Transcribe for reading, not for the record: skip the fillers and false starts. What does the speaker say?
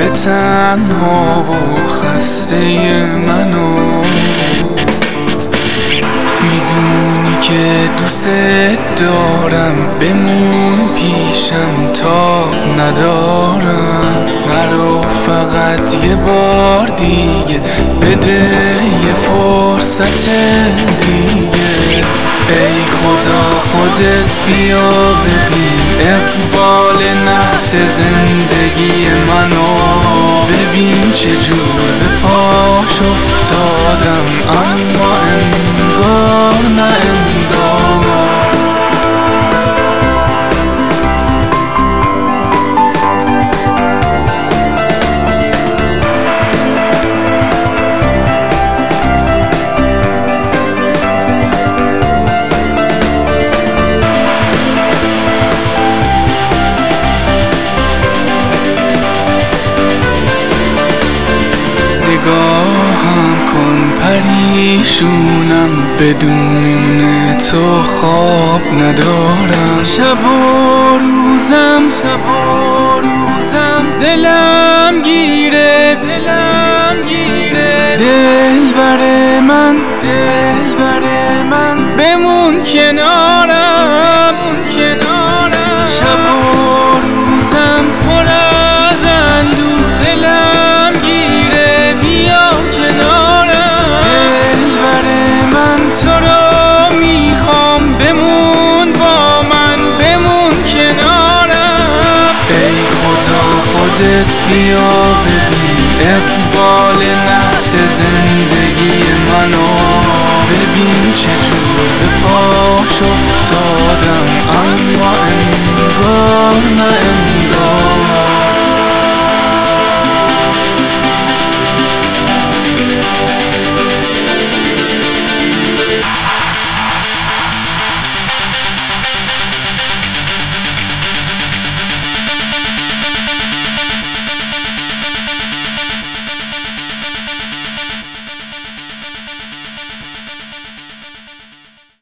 تنها و خسته منو میدونی که دوست دارم، بمون پیشم تا ندارم. نرو فقط یه بار دیگه، بده یه فرصت دیگه. ای خدا خودت بیا ببین اقبال نفس زندگی منو. ببین چجور به پاش افتادم، اما انگار نه انگار. نگاهم کن پریشونم، بدون تو خواب ندارم. شب و روزم دلم گیره دل بر من بمون کنارم. شب و روزم پر از اندوه، دلم گیره بیا کنارم. دل بر من تو رو میخوام، بمون با من بمون کنارم. ای خدا خودت بیا ببین اقبال نفس زندگی منو. ببین چجور به پاش افتادم، اما انگار نه